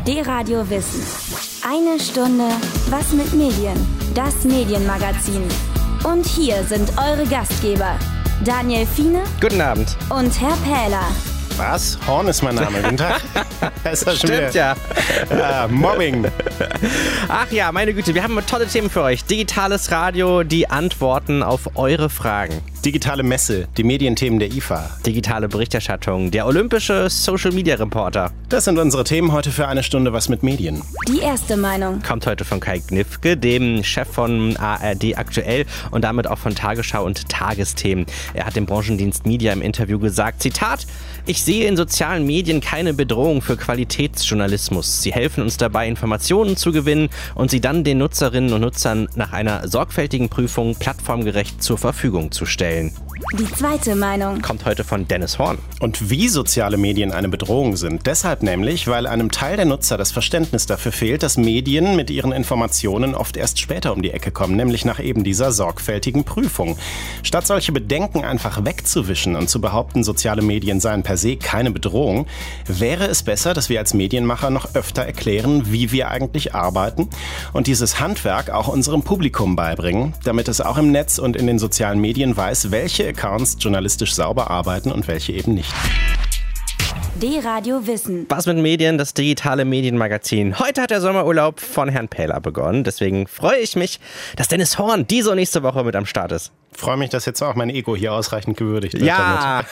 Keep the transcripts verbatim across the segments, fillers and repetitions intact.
D-Radio Wissen. Eine Stunde Was mit Medien? Das Medienmagazin. Und hier sind eure Gastgeber. Daniel Fiene. Guten Abend. Und Herr Pähler. Was? Horn ist mein Name. Guten Tag. Ist das Stimmt, ja. Äh, Mobbing. Ach ja, meine Güte, wir haben tolle Themen für euch. Digitales Radio, die Antworten auf eure Fragen. Digitale Messe, die Medienthemen der I F A. Digitale Berichterstattung, der olympische Social-Media-Reporter. Das sind unsere Themen heute für eine Stunde Was mit Medien. Die erste Meinung kommt heute von Kai Gnifke, dem Chef von A R D Aktuell und damit auch von Tagesschau und Tagesthemen. Er hat dem Branchendienst Media im Interview gesagt, Zitat, ich sehe in sozialen Medien keine Bedrohung für Qualitätsjournalismus. Sie helfen uns dabei, Informationen zu gewinnen und sie dann den Nutzerinnen und Nutzern nach einer sorgfältigen Prüfung plattformgerecht zur Verfügung zu stellen. Die zweite Meinung kommt heute von Dennis Horn. Und wie soziale Medien eine Bedrohung sind. Deshalb nämlich, weil einem Teil der Nutzer das Verständnis dafür fehlt, dass Medien mit ihren Informationen oft erst später um die Ecke kommen, nämlich nach eben dieser sorgfältigen Prüfung. Statt solche Bedenken einfach wegzuwischen und zu behaupten, soziale Medien seien per se keine Bedrohung, wäre es besser, dass wir als Medienmacher noch öfter erklären, wie wir eigentlich arbeiten und dieses Handwerk auch unserem Publikum beibringen, damit es auch im Netz und in den sozialen Medien weiß, welche Accounts journalistisch sauber arbeiten und welche eben nicht. D-Radio Wissen. Was mit Medien, das digitale Medienmagazin. Heute hat der Sommerurlaub von Herrn Pähler begonnen. Deswegen freue ich mich, dass Dennis Horn diese und nächste Woche mit am Start ist. Ich freue mich, dass jetzt auch mein Ego hier ausreichend gewürdigt wird. Ja,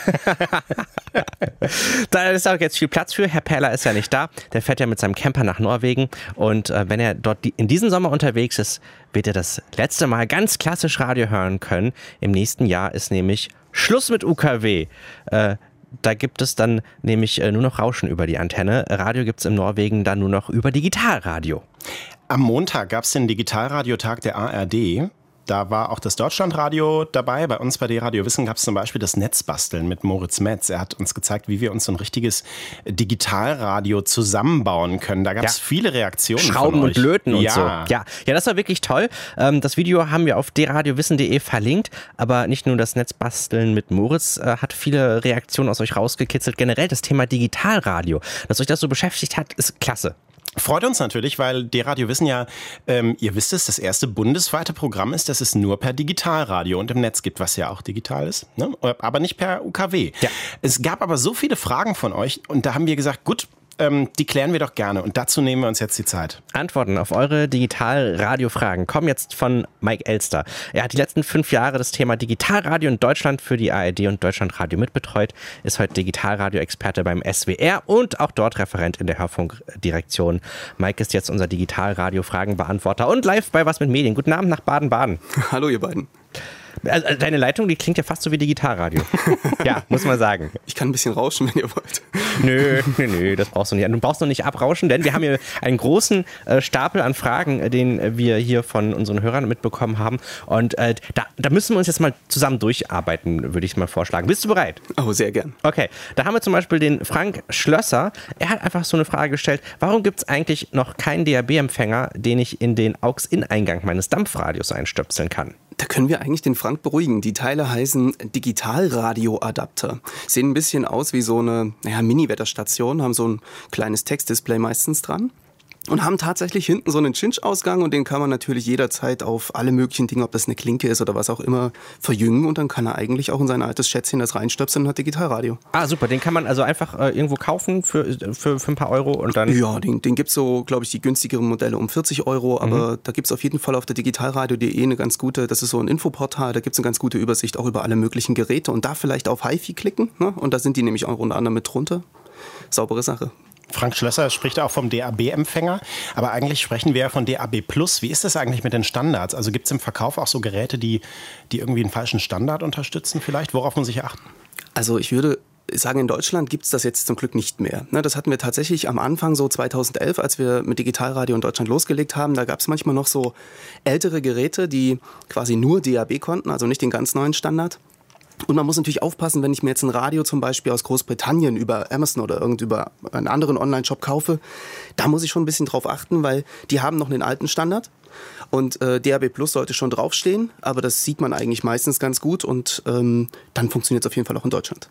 da ist auch jetzt viel Platz für. Herr Pähler ist ja nicht da. Der fährt ja mit seinem Camper nach Norwegen. Und äh, wenn er dort die, in diesem Sommer unterwegs ist, wird er das letzte Mal ganz klassisch Radio hören können. Im nächsten Jahr ist nämlich Schluss mit U K W. Äh, Da gibt es dann nämlich nur noch Rauschen über die Antenne. Radio gibt es in Norwegen dann nur noch über Digitalradio. Am Montag gab es den Digitalradiotag der A R D. Da war auch das Deutschlandradio dabei. Bei uns bei D-Radio Wissen gab es zum Beispiel das Netzbasteln mit Moritz Metz. Er hat uns gezeigt, wie wir uns so ein richtiges Digitalradio zusammenbauen können. Da gab es ja viele Reaktionen Schrauben von euch. Und Löten und ja. so. Ja. ja, das war wirklich toll. Das Video haben wir auf d radio wissen punkt de verlinkt. Aber nicht nur das Netzbasteln mit Moritz hat viele Reaktionen aus euch rausgekitzelt. Generell das Thema Digitalradio, dass euch das so beschäftigt hat, ist klasse. Freut uns natürlich, weil D-Radio Wissen ja, ähm, ihr wisst es, das erste bundesweite Programm ist, das es nur per Digitalradio und im Netz gibt, was ja auch digital ist, ne? Aber nicht per U K W. Ja. Es gab aber so viele Fragen von euch und da haben wir gesagt, gut, ähm, die klären wir doch gerne und dazu nehmen wir uns jetzt die Zeit. Antworten auf eure Digitalradio-Fragen kommen jetzt von Mike Elster. Er hat die letzten fünf Jahre das Thema Digitalradio in Deutschland für die A R D und Deutschlandradio mitbetreut, ist heute Digitalradio-Experte beim S W R und auch dort Referent in der Hörfunkdirektion. Mike ist jetzt unser Digitalradio-Fragenbeantworter und live bei Was mit Medien. Guten Abend nach Baden-Baden. Hallo ihr beiden. Also deine Leitung, die klingt ja fast so wie Digitalradio. Ja, muss man sagen. Ich kann ein bisschen rauschen, wenn ihr wollt. Nö, nö, nö, das brauchst du nicht. Du brauchst noch nicht abrauschen, denn wir haben hier einen großen äh, Stapel an Fragen, den wir hier von unseren Hörern mitbekommen haben. Und äh, da, da müssen wir uns jetzt mal zusammen durcharbeiten, würde ich mal vorschlagen. Bist du bereit? Oh, sehr gern. Okay, da haben wir zum Beispiel den Frank Schlösser. Er hat einfach so eine Frage gestellt, warum gibt es eigentlich noch keinen D A B-Empfänger, den ich in den A U X-In-Eingang meines Dampfradios einstöpseln kann? Da können wir eigentlich den Frank beruhigen. Die Teile heißen Digitalradioadapter. Sehen ein bisschen aus wie so eine naja, Mini-Wetterstation, haben so ein kleines Textdisplay meistens dran. Und haben tatsächlich hinten so einen Cinch-Ausgang und den kann man natürlich jederzeit auf alle möglichen Dinge, ob das eine Klinke ist oder was auch immer, verjüngen und dann kann er eigentlich auch in sein altes Schätzchen das reinstöpseln und hat Digitalradio. Ah, super, den kann man also einfach äh, irgendwo kaufen für, für, für ein paar Euro und dann... Ja, den, den gibt es so, glaube ich, die günstigeren Modelle um vierzig Euro, aber mhm. da gibt es auf jeden Fall auf der digitalradio punkt de eine ganz gute, das ist so ein Infoportal, da gibt es eine ganz gute Übersicht auch über alle möglichen Geräte und da vielleicht auf HiFi klicken, ne? Und da sind die nämlich auch unter anderem mit drunter. Saubere Sache. Frank Schlösser spricht auch vom D A B-Empfänger, aber eigentlich sprechen wir ja von D A B plus. Wie ist das eigentlich mit den Standards? Also gibt es im Verkauf auch so Geräte, die, die irgendwie einen falschen Standard unterstützen vielleicht? Worauf muss ich achten? Also ich würde sagen, in Deutschland gibt es das jetzt zum Glück nicht mehr. Das hatten wir tatsächlich am Anfang so zweitausendelf, als wir mit Digitalradio in Deutschland losgelegt haben. Da gab es manchmal noch so ältere Geräte, die quasi nur D A B konnten, also nicht den ganz neuen Standard. Und man muss natürlich aufpassen, wenn ich mir jetzt ein Radio zum Beispiel aus Großbritannien über Amazon oder irgend über einen anderen Online-Shop kaufe, da muss ich schon ein bisschen drauf achten, weil die haben noch einen alten Standard. Und äh, D A B plus sollte schon draufstehen, aber das sieht man eigentlich meistens ganz gut und ähm, dann funktioniert es auf jeden Fall auch in Deutschland.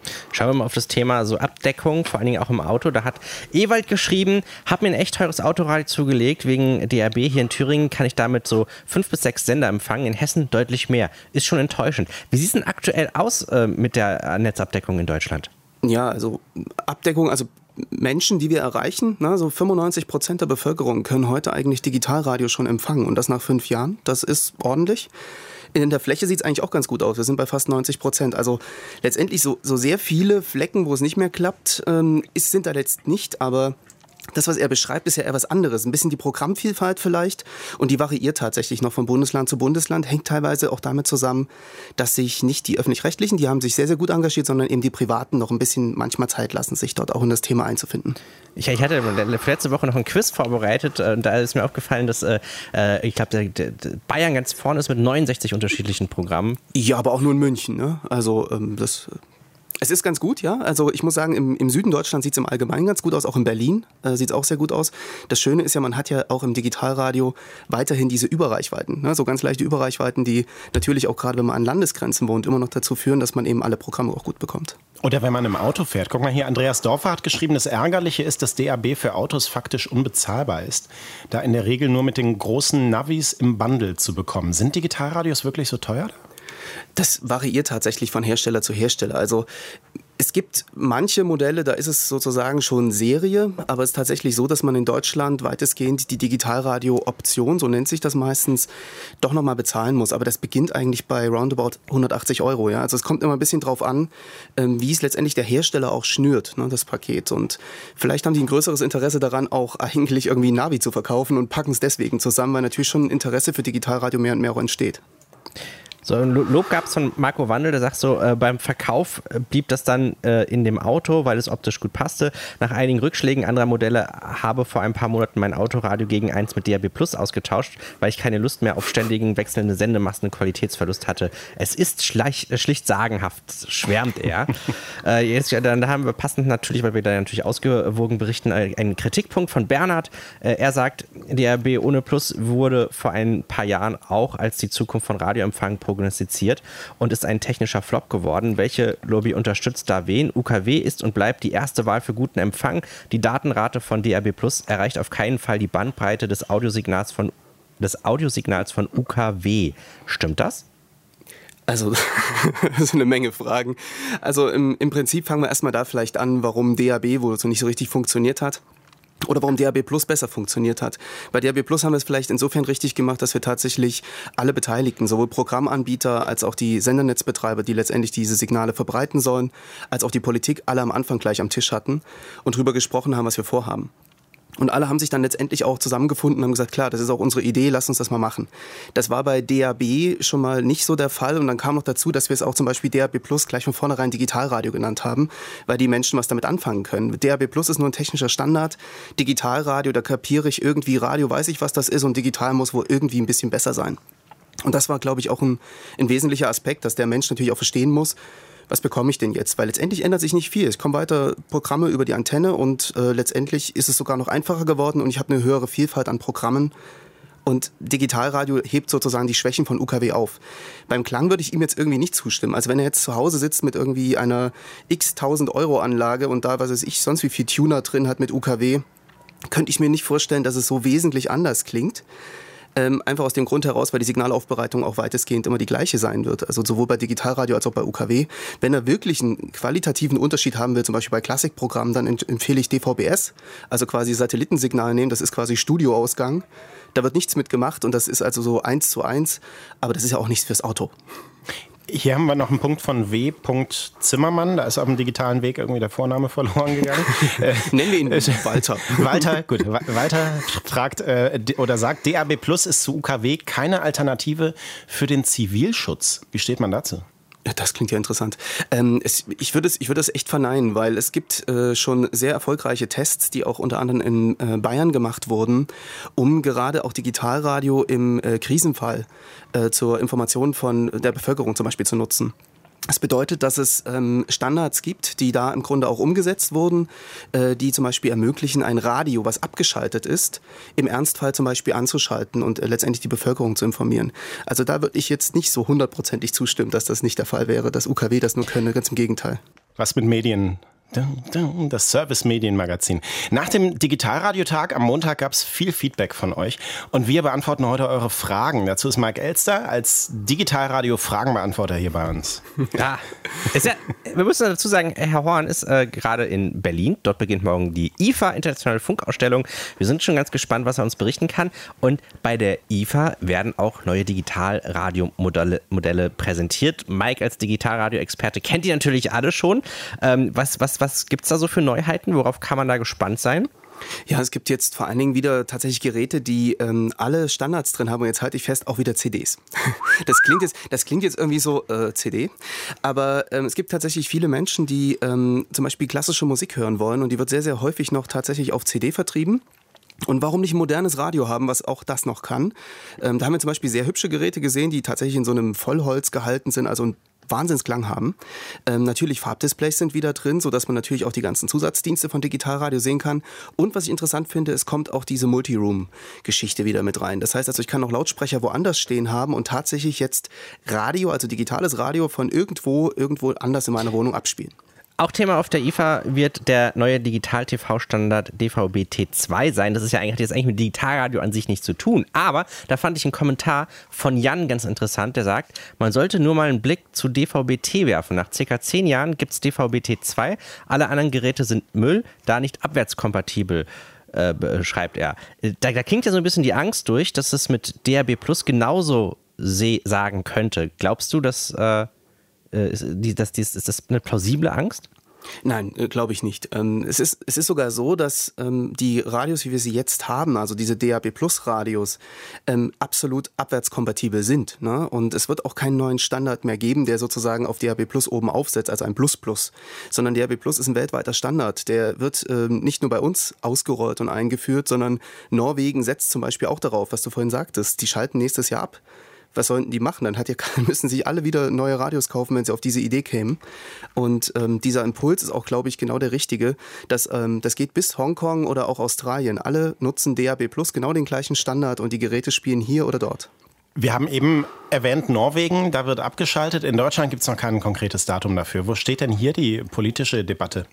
Schauen wir mal auf das Thema so Abdeckung, vor allen Dingen auch im Auto. Da hat Ewald geschrieben, hab mir ein echt teures Autoradio zugelegt, wegen D A B. Hier in Thüringen kann ich damit so fünf bis sechs Sender empfangen, in Hessen deutlich mehr. Ist schon enttäuschend. Wie sieht es denn aktuell aus äh, mit der Netzabdeckung in Deutschland? Ja, also Abdeckung, also Menschen, die wir erreichen, na, so fünfundneunzig Prozent der Bevölkerung können heute eigentlich Digitalradio schon empfangen und das nach fünf Jahren. Das ist ordentlich. In der Fläche sieht es eigentlich auch ganz gut aus. Wir sind bei fast neunzig Prozent. Also letztendlich so, so sehr viele Flecken, wo es nicht mehr klappt, ähm, ist, sind da jetzt nicht. Aber das, was er beschreibt, ist ja eher was anderes. Ein bisschen die Programmvielfalt vielleicht. Und die variiert tatsächlich noch von Bundesland zu Bundesland. Hängt teilweise auch damit zusammen, dass sich nicht die Öffentlich-Rechtlichen, die haben sich sehr, sehr gut engagiert, sondern eben die Privaten noch ein bisschen manchmal Zeit lassen, sich dort auch in das Thema einzufinden. Ich, ich hatte letzte Woche noch ein Quiz vorbereitet. Und da ist mir aufgefallen, dass äh, ich glaube, Bayern ganz vorne ist mit neunundsechzig unterschiedlichen Programmen. Ja, aber auch nur in München. Ne? Also ähm, das... Es ist ganz gut, ja. Also ich muss sagen, im, im Süden Deutschlands sieht es im Allgemeinen ganz gut aus, auch in Berlin äh, sieht es auch sehr gut aus. Das Schöne ist ja, man hat ja auch im Digitalradio weiterhin diese Überreichweiten, ne? So ganz leichte Überreichweiten, die natürlich auch gerade, wenn man an Landesgrenzen wohnt, immer noch dazu führen, dass man eben alle Programme auch gut bekommt. Oder wenn man im Auto fährt. Guck mal hier, Andreas Dorfer hat geschrieben, das Ärgerliche ist, dass D A B für Autos faktisch unbezahlbar ist, da in der Regel nur mit den großen Navis im Bundle zu bekommen. Sind Digitalradios wirklich so teuer? Das variiert tatsächlich von Hersteller zu Hersteller. Also es gibt manche Modelle, da ist es sozusagen schon Serie, aber es ist tatsächlich so, dass man in Deutschland weitestgehend die Digitalradio-Option, so nennt sich das meistens, doch nochmal bezahlen muss. Aber das beginnt eigentlich bei roundabout hundertachtzig Euro. Ja? Also es kommt immer ein bisschen drauf an, wie es letztendlich der Hersteller auch schnürt, ne, das Paket. Und vielleicht haben die ein größeres Interesse daran, auch eigentlich irgendwie ein Navi zu verkaufen und packen es deswegen zusammen, weil natürlich schon Interesse für Digitalradio mehr und mehr auch entsteht. So ein Lob gab es von Marco Wandel, der sagt so, äh, beim Verkauf blieb das dann äh, in dem Auto, weil es optisch gut passte. Nach einigen Rückschlägen anderer Modelle habe vor ein paar Monaten mein Autoradio gegen eins mit D A B Plus ausgetauscht, weil ich keine Lust mehr auf ständigen wechselnde Sendemasten und Qualitätsverlust hatte. Es ist schleich, äh, schlicht sagenhaft, schwärmt er. äh, jetzt, dann haben wir passend natürlich, weil wir da natürlich ausgewogen berichten, einen Kritikpunkt von Bernhard. Äh, er sagt, D A B ohne Plus wurde vor ein paar Jahren auch als die Zukunft von Radioempfang prognostiziert und ist ein technischer Flop geworden. Welche Lobby unterstützt da wen? U K W ist und bleibt die erste Wahl für guten Empfang. Die Datenrate von D A B Plus erreicht auf keinen Fall die Bandbreite des Audiosignals von, des Audiosignals von U K W. Stimmt das? Also, das sind eine Menge Fragen. Also im, im Prinzip fangen wir erstmal da vielleicht an, warum D A B wohl so nicht so richtig funktioniert hat. Oder warum D A B Plus besser funktioniert hat. Bei D A B Plus haben wir es vielleicht insofern richtig gemacht, dass wir tatsächlich alle Beteiligten, sowohl Programmanbieter als auch die Sendernetzbetreiber, die letztendlich diese Signale verbreiten sollen, als auch die Politik, alle am Anfang gleich am Tisch hatten und drüber gesprochen haben, was wir vorhaben. Und alle haben sich dann letztendlich auch zusammengefunden und haben gesagt, klar, das ist auch unsere Idee, lass uns das mal machen. Das war bei D A B schon mal nicht so der Fall und dann kam noch dazu, dass wir es auch zum Beispiel D A B Plus gleich von vornherein Digitalradio genannt haben, weil die Menschen was damit anfangen können. D A B Plus ist nur ein technischer Standard, Digitalradio, da kapiere ich irgendwie, Radio weiß ich, was das ist und digital muss wohl irgendwie ein bisschen besser sein. Und das war, glaube ich, auch ein, ein wesentlicher Aspekt, dass der Mensch natürlich auch verstehen muss, was bekomme ich denn jetzt? Weil letztendlich ändert sich nicht viel. Es kommen weiter Programme über die Antenne und äh, letztendlich ist es sogar noch einfacher geworden und ich habe eine höhere Vielfalt an Programmen. Und Digitalradio hebt sozusagen die Schwächen von U K W auf. Beim Klang würde ich ihm jetzt irgendwie nicht zustimmen. Also wenn er jetzt zu Hause sitzt mit irgendwie einer x tausend Euro Anlage und da, was weiß ich, sonst wie viel Tuner drin hat mit U K W, könnte ich mir nicht vorstellen, dass es so wesentlich anders klingt. Ähm, einfach aus dem Grund heraus, weil die Signalaufbereitung auch weitestgehend immer die gleiche sein wird. Also sowohl bei Digitalradio als auch bei U K W. Wenn er wirklich einen qualitativen Unterschied haben will, zum Beispiel bei Klassikprogrammen, dann empfehle ich D V B S, also quasi Satellitensignal nehmen, das ist quasi Studioausgang. Da wird nichts mit gemacht und das ist also so eins zu eins, aber das ist ja auch nichts fürs Auto. Hier haben wir noch einen Punkt von W. Zimmermann. Da ist auf dem digitalen Weg irgendwie der Vorname verloren gegangen. Nennen wir ihn Walter. Walter, gut. Walter fragt äh, oder sagt, D A B Plus ist zu U K W keine Alternative für den Zivilschutz. Wie steht man dazu? Ja, das klingt ja interessant. Ähm, es, ich würde es, ich würde es echt verneinen, weil es gibt äh, schon sehr erfolgreiche Tests, die auch unter anderem in äh, Bayern gemacht wurden, um gerade auch Digitalradio im äh, Krisenfall äh, zur Information von der Bevölkerung zum Beispiel zu nutzen. Das bedeutet, dass es ähm, Standards gibt, die da im Grunde auch umgesetzt wurden, äh, die zum Beispiel ermöglichen, ein Radio, was abgeschaltet ist, im Ernstfall zum Beispiel anzuschalten und äh, letztendlich die Bevölkerung zu informieren. Also da würde ich jetzt nicht so hundertprozentig zustimmen, dass das nicht der Fall wäre, dass U K W das nur könne, ganz im Gegenteil. Was mit Medien? Das Service-Medien-Magazin. Nach dem Digitalradiotag am Montag gab es viel Feedback von euch und wir beantworten heute eure Fragen. Dazu ist Mike Elster als Digitalradio-Fragenbeantworter hier bei uns. Ja, ist ja, wir müssen dazu sagen, Herr Horn ist äh, gerade in Berlin. Dort beginnt morgen die I F A, Internationale Funkausstellung. Wir sind schon ganz gespannt, was er uns berichten kann. Und bei der I F A werden auch neue Digitalradio-Modelle Modelle präsentiert. Mike als Digitalradio-Experte kennt die natürlich alle schon. Ähm, was, was Was gibt es da so für Neuheiten? Worauf kann man da gespannt sein? Ja, es gibt jetzt vor allen Dingen wieder tatsächlich Geräte, die ähm, alle Standards drin haben. Und jetzt halte ich fest, auch wieder C Ds. Das klingt jetzt, das klingt jetzt irgendwie so äh, C D. Aber ähm, es gibt tatsächlich viele Menschen, die ähm, zum Beispiel klassische Musik hören wollen. Und die wird sehr, sehr häufig noch tatsächlich auf C D vertrieben. Und warum nicht ein modernes Radio haben, was auch das noch kann? Ähm, da haben wir zum Beispiel sehr hübsche Geräte gesehen, die tatsächlich in so einem Vollholz gehalten sind, also ein Wahnsinnsklang haben. Ähm, natürlich Farbdisplays sind wieder drin, sodass man natürlich auch die ganzen Zusatzdienste von Digitalradio sehen kann. Und was ich interessant finde, es kommt auch diese Multiroom-Geschichte wieder mit rein. Das heißt also, ich kann noch Lautsprecher woanders stehen haben und tatsächlich jetzt Radio, also digitales Radio von irgendwo, irgendwo anders in meiner Wohnung abspielen. Auch Thema auf der I F A wird der neue Digital-T V-Standard D V B T zwei sein. Das ist ja eigentlich, hat jetzt eigentlich mit Digitalradio an sich nichts zu tun. Aber da fand ich einen Kommentar von Jan ganz interessant, der sagt, man sollte nur mal einen Blick zu D V B T werfen. Nach circa zehn Jahren gibt es D V B T zwei. Alle anderen Geräte sind Müll, da nicht abwärtskompatibel. Äh, schreibt er. Da, da klingt ja so ein bisschen die Angst durch, dass es mit D A B Plus genauso se- sagen könnte. Glaubst du, dass... Äh, Ist, die, das, ist das eine plausible Angst? Nein, äh, glaube ich nicht. Ähm, es ist, es ist sogar so, dass ähm, die Radios, wie wir sie jetzt haben, also diese D A B Plus Radios, ähm, absolut abwärtskompatibel sind. Ne? Und es wird auch keinen neuen Standard mehr geben, der sozusagen auf D A B Plus oben aufsetzt, also ein Plus Plus. Sondern D A B Plus ist ein weltweiter Standard. Der wird ähm, nicht nur bei uns ausgerollt und eingeführt, sondern Norwegen setzt zum Beispiel auch darauf, was du vorhin sagtest. Die schalten nächstes Jahr ab. Was sollten die machen? Dann hat ja, müssen sich alle wieder neue Radios kaufen, wenn sie auf diese Idee kämen. Und ähm, dieser Impuls ist auch, glaube ich, genau der richtige. Das, ähm, das geht bis Hongkong oder auch Australien. Alle nutzen D A B Plus, genau den gleichen Standard und die Geräte spielen hier oder dort. Wir haben eben erwähnt Norwegen, da wird abgeschaltet. In Deutschland gibt es noch kein konkretes Datum dafür. Wo steht denn hier die politische Debatte?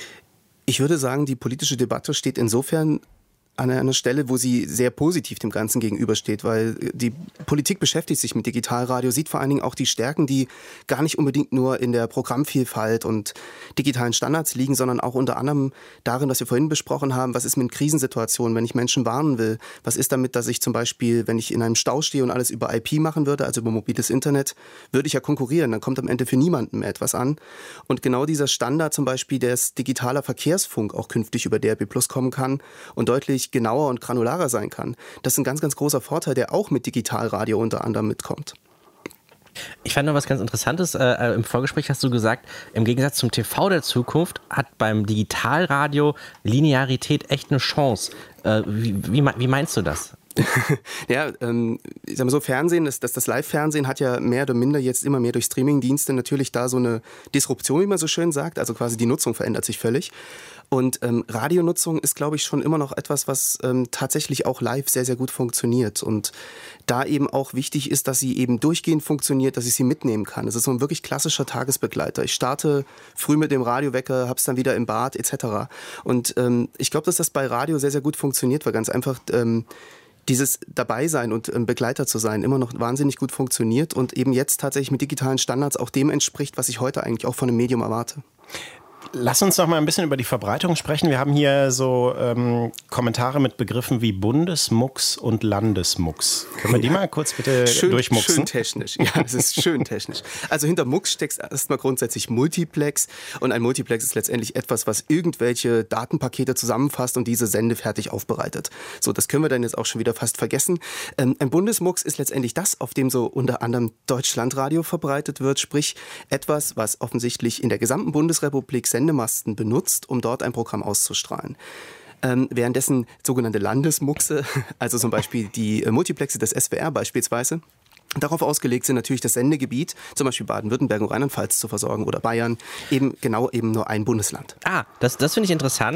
Ich würde sagen, die politische Debatte steht insofern an einer Stelle, wo sie sehr positiv dem Ganzen gegenübersteht, weil die Politik beschäftigt sich mit Digitalradio, sieht vor allen Dingen auch die Stärken, die gar nicht unbedingt nur in der Programmvielfalt und digitalen Standards liegen, sondern auch unter anderem darin, was wir vorhin besprochen haben, was ist mit Krisensituationen, wenn ich Menschen warnen will, was ist damit, dass ich zum Beispiel, wenn ich in einem Stau stehe und alles über I P machen würde, also über mobiles Internet, würde ich ja konkurrieren, dann kommt am Ende für niemanden mehr etwas an. Und genau dieser Standard zum Beispiel, dass digitaler Verkehrsfunk auch künftig über D A B Plus kommen kann und deutlich genauer und granularer sein kann. Das ist ein ganz, ganz großer Vorteil, der auch mit Digitalradio unter anderem mitkommt. Ich fand noch was ganz Interessantes. Äh, Im Vorgespräch hast du gesagt, im Gegensatz zum T V der Zukunft hat beim Digitalradio Linearität echt eine Chance. Äh, wie, wie, wie meinst du das? Ja, ähm, ich sag mal so, Fernsehen, das, das, das Live-Fernsehen hat ja mehr oder minder jetzt immer mehr durch Streaming-Dienste natürlich da so eine Disruption, wie man so schön sagt, also quasi die Nutzung verändert sich völlig. Und ähm, Radionutzung ist, glaube ich, schon immer noch etwas, was ähm, tatsächlich auch live sehr, sehr gut funktioniert. Und da eben auch wichtig ist, dass sie eben durchgehend funktioniert, dass ich sie mitnehmen kann. Es ist so ein wirklich klassischer Tagesbegleiter. Ich starte früh mit dem Radiowecker, hab's dann wieder im Bad et cetera. Und ähm, ich glaube, dass das bei Radio sehr, sehr gut funktioniert, weil ganz einfach ähm, dieses Dabeisein und ähm, Begleiter zu sein immer noch wahnsinnig gut funktioniert und eben jetzt tatsächlich mit digitalen Standards auch dem entspricht, was ich heute eigentlich auch von einem Medium erwarte. Lass uns noch mal ein bisschen über die Verbreitung sprechen. Wir haben hier so ähm, Kommentare mit Begriffen wie Bundesmux und Landesmux. Können wir die mal kurz bitte schön, durchmuxen? Schön technisch, ja, es ist schön technisch. Also hinter Mux steckt erstmal grundsätzlich Multiplex und ein Multiplex ist letztendlich etwas, was irgendwelche Datenpakete zusammenfasst und diese sendefertig aufbereitet. So, das können wir dann jetzt auch schon wieder fast vergessen. Ähm, ein Bundesmux ist letztendlich das, auf dem so unter anderem Deutschlandradio verbreitet wird, sprich etwas, was offensichtlich in der gesamten Bundesrepublik Sendemasten benutzt, um dort ein Programm auszustrahlen. Ähm, währenddessen sogenannte Landesmuxe, also zum Beispiel die äh, Multiplexe des S W R beispielsweise, darauf ausgelegt sind, natürlich das Sendegebiet, zum Beispiel Baden-Württemberg und Rheinland-Pfalz zu versorgen oder Bayern, eben genau eben nur ein Bundesland. Ah, das, das finde ich interessant.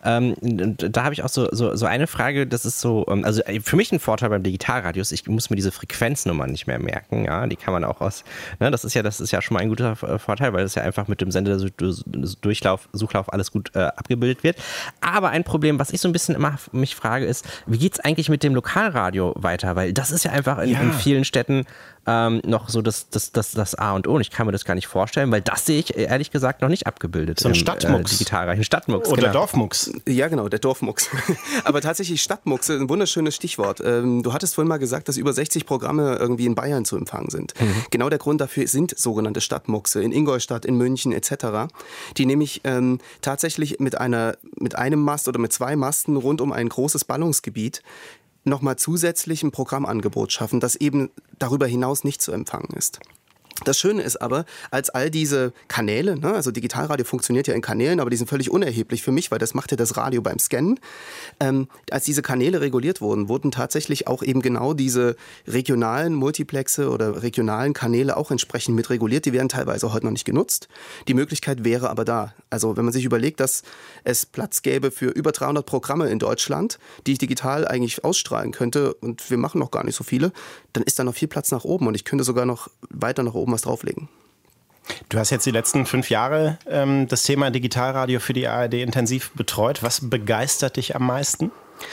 Ähm, da habe ich auch so, so, so eine Frage, das ist so, also für mich ein Vorteil beim Digitalradio ist, ich muss mir diese Frequenznummer nicht mehr merken, ja, die kann man auch aus, ne, das ist ja, das ist ja schon mal ein guter Vorteil, weil das ja einfach mit dem Senderdurchlauf, Suchlauf alles gut äh, abgebildet wird. Aber ein Problem, was ich so ein bisschen immer mich frage, ist, wie geht's eigentlich mit dem Lokalradio weiter? Weil das ist ja einfach in, ja. in vielen Städten ähm, noch so das, das, das, das A und O und ich kann mir das gar nicht vorstellen, weil das sehe ich ehrlich gesagt noch nicht abgebildet. So ein im, Stadtmucks. Äh, Digitalradio. Stadtmucks. Oder genau. Dorfmucks. Ja, genau, der Dorfmucks. Aber tatsächlich Stadtmucks, ein wunderschönes Stichwort. Ähm, du hattest vorhin mal gesagt, dass über sechzig Programme irgendwie in Bayern zu empfangen sind. Mhm. Genau der Grund dafür sind sogenannte Stadtmuxe in Ingolstadt, in München et cetera, die nämlich ähm, tatsächlich mit, einer, mit einem Mast oder mit zwei Masten rund um ein großes Ballungsgebiet nochmal zusätzlich ein Programmangebot schaffen, das eben darüber hinaus nicht zu empfangen ist. Das Schöne ist aber, als all diese Kanäle, ne, also Digitalradio funktioniert ja in Kanälen, aber die sind völlig unerheblich für mich, weil das macht ja das Radio beim Scannen. Ähm, als diese Kanäle reguliert wurden, wurden tatsächlich auch eben genau diese regionalen Multiplexe oder regionalen Kanäle auch entsprechend mit reguliert. Die werden teilweise heute noch nicht genutzt. Die Möglichkeit wäre aber da. Also wenn man sich überlegt, dass es Platz gäbe für über dreihundert Programme in Deutschland, die ich digital eigentlich ausstrahlen könnte und wir machen noch gar nicht so viele, dann ist da noch viel Platz nach oben und ich könnte sogar noch weiter nach oben was drauflegen. Du hast jetzt die letzten fünf Jahre ähm, das Thema Digitalradio für die A R D intensiv betreut. Was begeistert dich am meisten?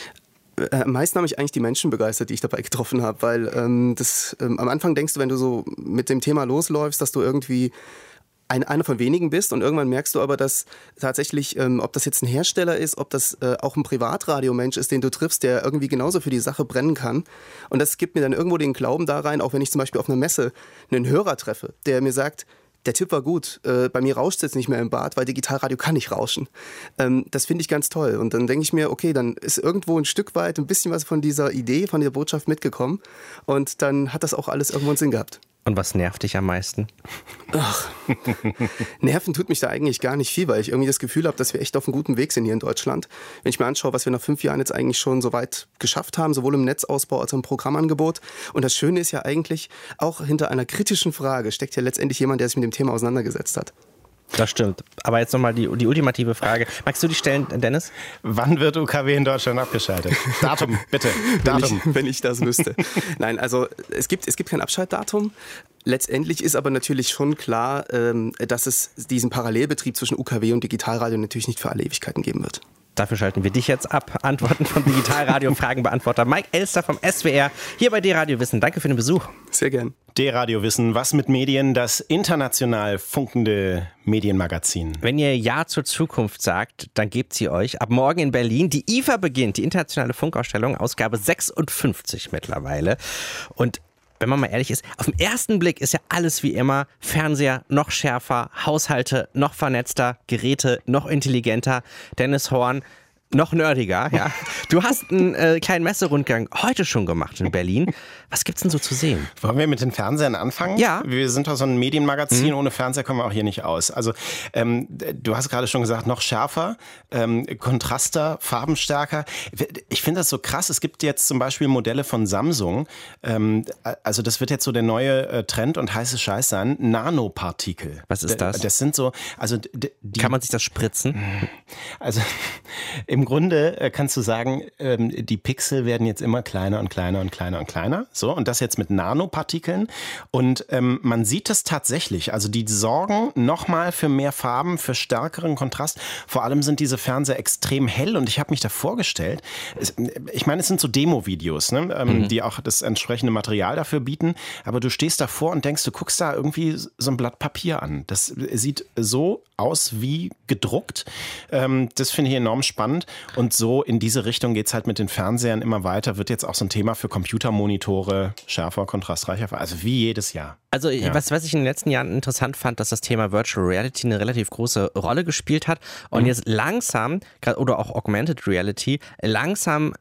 Äh, am meisten haben mich eigentlich die Menschen begeistert, die ich dabei getroffen habe, weil ähm, das, ähm, am Anfang denkst du, wenn du so mit dem Thema losläufst, dass du irgendwie ein, einer von wenigen bist und irgendwann merkst du aber, dass tatsächlich, ähm, ob das jetzt ein Hersteller ist, ob das äh, auch ein Privatradiomensch ist, den du triffst, der irgendwie genauso für die Sache brennen kann. Und das gibt mir dann irgendwo den Glauben da rein, auch wenn ich zum Beispiel auf einer Messe einen Hörer treffe, der mir sagt, der Tipp war gut, äh, bei mir rauscht es jetzt nicht mehr im Bad, weil Digitalradio kann nicht rauschen. Ähm, das finde ich ganz toll. Und dann denke ich mir, okay, dann ist irgendwo ein Stück weit ein bisschen was von dieser Idee, von dieser Botschaft mitgekommen. Und dann hat das auch alles irgendwo einen Sinn gehabt. Und was nervt dich am meisten? Ach, nerven tut mich da eigentlich gar nicht viel, weil ich irgendwie das Gefühl habe, dass wir echt auf einem guten Weg sind hier in Deutschland. Wenn ich mir anschaue, was wir nach fünf Jahren jetzt eigentlich schon so weit geschafft haben, sowohl im Netzausbau als auch im Programmangebot. Und das Schöne ist ja eigentlich, auch hinter einer kritischen Frage steckt ja letztendlich jemand, der sich mit dem Thema auseinandergesetzt hat. Das stimmt. Aber jetzt nochmal die, die ultimative Frage. Magst du die stellen, Dennis? Wann wird U K W in Deutschland abgeschaltet? Datum, bitte. Datum. Wenn ich, wenn ich das wüsste. Nein, also es gibt, es gibt kein Abschaltdatum. Letztendlich ist aber natürlich schon klar, dass es diesen Parallelbetrieb zwischen U K W und Digitalradio natürlich nicht für alle Ewigkeiten geben wird. Dafür schalten wir dich jetzt ab. Antworten vom Digitalradio, Fragenbeantworter Mike Elster vom S W R, hier bei D-Radio Wissen. Danke für den Besuch. Sehr gern. D-Radio Wissen, was mit Medien, das international funkende Medienmagazin. Wenn ihr Ja zur Zukunft sagt, dann gebt sie euch. Ab morgen in Berlin. Die I F A beginnt, die internationale Funkausstellung, Ausgabe sechsundfünfzig mittlerweile. Und wenn man mal ehrlich ist, auf den ersten Blick ist ja alles wie immer. Fernseher noch schärfer, Haushalte noch vernetzter, Geräte noch intelligenter. Dennis Horn noch nerdiger, ja. Du hast einen äh, kleinen Messerundgang heute schon gemacht in Berlin. Was gibt's denn so zu sehen? Wollen wir mit den Fernsehern anfangen? Ja. Wir sind doch so ein Medienmagazin, mhm. ohne Fernseher kommen wir auch hier nicht aus. Also ähm, du hast gerade schon gesagt, noch schärfer, ähm, kontraster, farbenstärker. Ich finde das so krass. Es gibt jetzt zum Beispiel Modelle von Samsung. Ähm, also das wird jetzt so der neue äh, Trend und heiße Scheiß sein. Nanopartikel. Was ist das? Das sind so, also die, kann man sich das spritzen? Also im Im Grunde kannst du sagen, die Pixel werden jetzt immer kleiner und kleiner und kleiner und kleiner. So, und das jetzt mit Nanopartikeln. Und ähm, man sieht es tatsächlich. Also die sorgen nochmal für mehr Farben, für stärkeren Kontrast. Vor allem sind diese Fernseher extrem hell. Und ich habe mich da vorgestellt, ich meine, es sind so Demo-Videos, ne, ähm, mhm. die auch das entsprechende Material dafür bieten. Aber du stehst davor und denkst, du guckst da irgendwie so ein Blatt Papier an. Das sieht so aus wie gedruckt. Ähm, das finde ich enorm spannend. Und so in diese Richtung geht es halt mit den Fernsehern immer weiter. Wird jetzt auch so ein Thema für Computermonitore, schärfer, kontrastreicher, also wie jedes Jahr. Also ja. was, was ich in den letzten Jahren interessant fand, dass das Thema Virtual Reality eine relativ große Rolle gespielt hat. Und mhm. jetzt langsam, oder auch Augmented Reality, langsam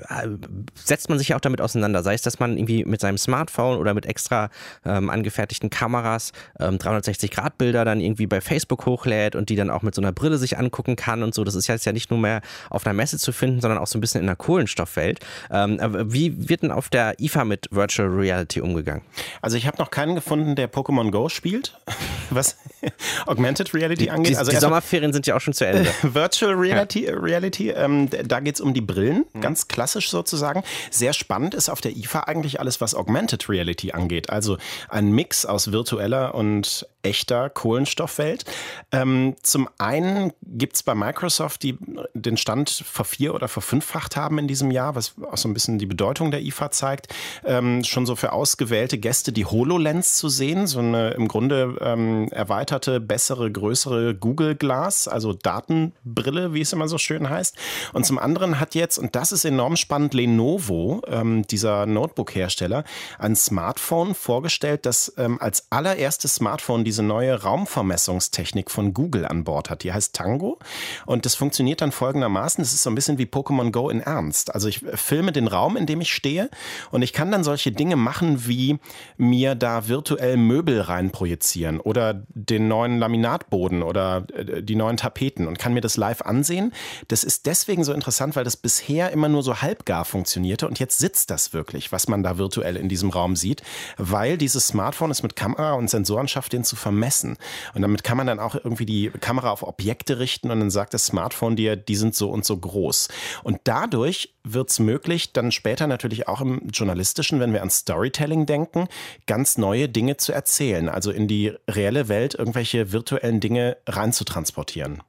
setzt man sich ja auch damit auseinander. Sei es, dass man irgendwie mit seinem Smartphone oder mit extra ähm, angefertigten Kameras ähm, dreihundertsechzig Grad Bilder dann irgendwie bei Facebook hochlädt und die dann auch mit so einer Brille sich angucken kann und so. Das ist jetzt ja nicht nur mehr auf einer Messe zu finden, sondern auch so ein bisschen in der Kohlenstoffwelt. Ähm, wie wird denn auf der I F A mit Virtual Reality umgegangen? Also ich habe noch keinen gefunden, der Pokémon Go spielt, was Augmented Reality die, angeht. Die, also die Sommerferien sind ja auch schon zu Ende. Virtual Reality, ja. Reality ähm, da geht es um die Brillen, mhm. ganz klassisch sozusagen. Sehr spannend ist auf der I F A eigentlich alles, was Augmented Reality angeht. Also ein Mix aus virtueller und echter Kohlenstoffwelt. Ähm, zum einen gibt es bei Microsoft, die den Stand vervier- oder verfünffacht haben in diesem Jahr, was auch so ein bisschen die Bedeutung der I F A zeigt, ähm, schon so für ausgewählte Gäste die HoloLens zu sehen, so eine im Grunde ähm, erweiterte, bessere, größere Google Glass, also Datenbrille, wie es immer so schön heißt. Und zum anderen hat jetzt, und das ist enorm spannend, Lenovo, ähm, dieser Notebook-Hersteller, ein Smartphone vorgestellt, das ähm, als allererstes Smartphone diese neue Raumvermessungstechnik von Google an Bord hat. Die heißt Tango und das funktioniert dann folgendermaßen. Das ist so ein bisschen wie Pokémon Go in Ernst. Also ich filme den Raum, in dem ich stehe und ich kann dann solche Dinge machen, wie mir da virtuell Möbel rein projizieren oder den neuen Laminatboden oder die neuen Tapeten und kann mir das live ansehen. Das ist deswegen so interessant, weil das bisher immer nur so halbgar funktionierte und jetzt sitzt das wirklich, was man da virtuell in diesem Raum sieht, weil dieses Smartphone es mit Kamera und Sensoren schafft, den zu vermessen. Und damit kann man dann auch irgendwie die Kamera auf Objekte richten und dann sagt das Smartphone dir, die sind so und so groß. Und dadurch wird es möglich, dann später natürlich auch im Journalistischen, wenn wir an Storytelling denken, ganz neue Dinge zu erzählen, also in die reelle Welt irgendwelche virtuellen Dinge rein zu transportieren.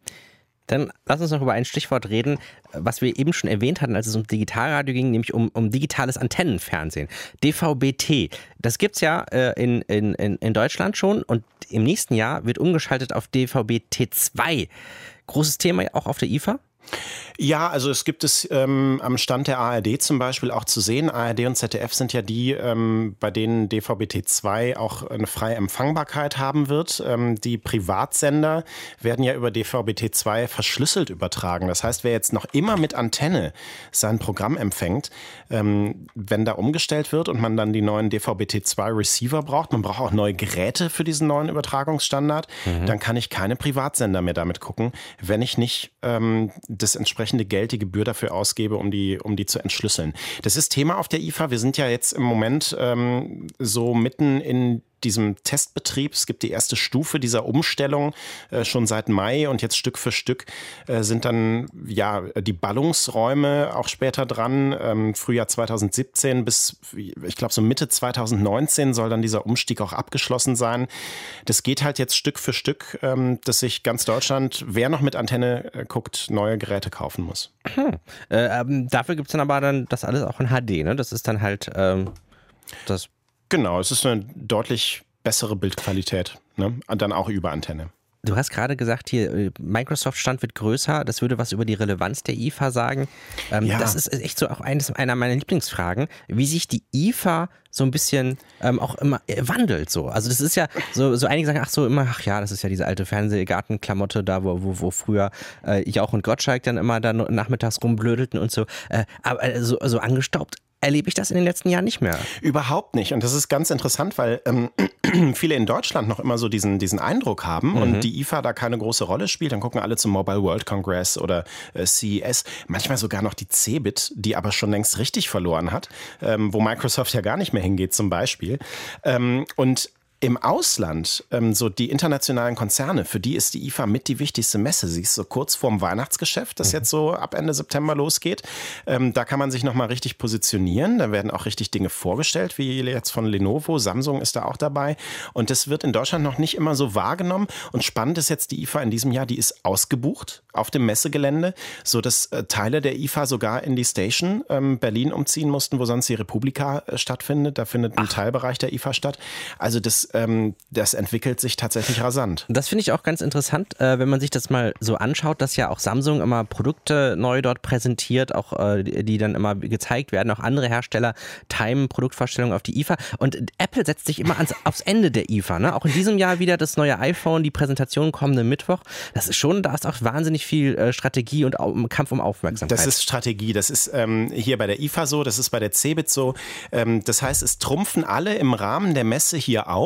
Dann lass uns noch über ein Stichwort reden, was wir eben schon erwähnt hatten, als es um Digitalradio ging, nämlich um, um digitales Antennenfernsehen. D V B T, das gibt's ja äh, in, in, in Deutschland schon und im nächsten Jahr wird umgeschaltet auf D V B T zwei. Großes Thema auch auf der I F A? Ja, also es gibt es ähm, am Stand der A R D zum Beispiel auch zu sehen. A R D und Z D F sind ja die, ähm, bei denen D V B T zwei auch eine freie Empfangbarkeit haben wird. Ähm, die Privatsender werden ja über D V B T zwei verschlüsselt übertragen. Das heißt, wer jetzt noch immer mit Antenne sein Programm empfängt, ähm, wenn da umgestellt wird und man dann die neuen D V B T zwei Receiver braucht, man braucht auch neue Geräte für diesen neuen Übertragungsstandard, mhm. dann kann ich keine Privatsender mehr damit gucken, wenn ich nicht ähm, das entsprechende Geld, die Gebühr dafür ausgebe, um die, um die zu entschlüsseln. Das ist Thema auf der I F A. Wir sind ja jetzt im Moment ähm, so mitten in diesem Testbetrieb. Es gibt die erste Stufe dieser Umstellung äh, schon seit Mai und jetzt Stück für Stück äh, sind dann ja die Ballungsräume auch später dran. Ähm, Frühjahr zweitausendsiebzehn bis, ich glaube so Mitte zweitausendneunzehn soll dann dieser Umstieg auch abgeschlossen sein. Das geht halt jetzt Stück für Stück, ähm, dass sich ganz Deutschland, wer noch mit Antenne äh, guckt, neue Geräte kaufen muss. Hm. Äh, ähm, dafür gibt es dann aber dann das alles auch in H D, ne? Das ist dann halt ähm, das. Genau, es ist eine deutlich bessere Bildqualität, ne? Und dann auch über Antenne. Du hast gerade gesagt, hier Microsoft-Stand wird größer. Das würde was über die Relevanz der I F A sagen. Ähm, ja. Das ist echt so auch eines, einer meiner Lieblingsfragen, wie sich die I F A so ein bisschen ähm, auch immer wandelt. So. Also das ist ja, so, so einige sagen, ach so immer, ach ja, das ist ja diese alte Fernsehgartenklamotte da, wo, wo, wo früher äh, Jauch und Gottschalk dann immer dann nachmittags rumblödelten und so. Äh, aber äh, so, so angestaubt erlebe ich das in den letzten Jahren nicht mehr. Überhaupt nicht. Und das ist ganz interessant, weil ähm, viele in Deutschland noch immer so diesen, diesen Eindruck haben mhm. und die I F A da keine große Rolle spielt. Dann gucken alle zum Mobile World Congress oder äh, C E S. Manchmal sogar noch die Cebit, die aber schon längst richtig verloren hat, ähm, wo Microsoft ja gar nicht mehr hingeht zum Beispiel. Ähm, und im Ausland, ähm, so die internationalen Konzerne, für die ist die I F A mit die wichtigste Messe. Sie ist so kurz vorm Weihnachtsgeschäft, das jetzt so ab Ende September losgeht. Ähm, da kann man sich nochmal richtig positionieren. Da werden auch richtig Dinge vorgestellt, wie jetzt von Lenovo. Samsung ist da auch dabei. Und das wird in Deutschland noch nicht immer so wahrgenommen. Und spannend ist jetzt die I F A in diesem Jahr, die ist ausgebucht auf dem Messegelände, sodass äh, Teile der I F A sogar in die Station ähm, Berlin umziehen mussten, wo sonst die Republika äh, stattfindet. Da findet ein Ach. Teilbereich der I F A statt. Also das Das entwickelt sich tatsächlich rasant. Das finde ich auch ganz interessant, wenn man sich das mal so anschaut, dass ja auch Samsung immer Produkte neu dort präsentiert, auch die dann immer gezeigt werden. Auch andere Hersteller timen Produktvorstellungen auf die I F A. Und Apple setzt sich immer ans, aufs Ende der I F A. Ne? Auch in diesem Jahr wieder das neue iPhone, die Präsentation kommenden Mittwoch. Das ist schon, da ist auch wahnsinnig viel Strategie und Kampf um Aufmerksamkeit. Das ist Strategie. Das ist ähm, hier bei der I F A so, das ist bei der Cebit so. Ähm, das heißt, es trumpfen alle im Rahmen der Messe hier auf.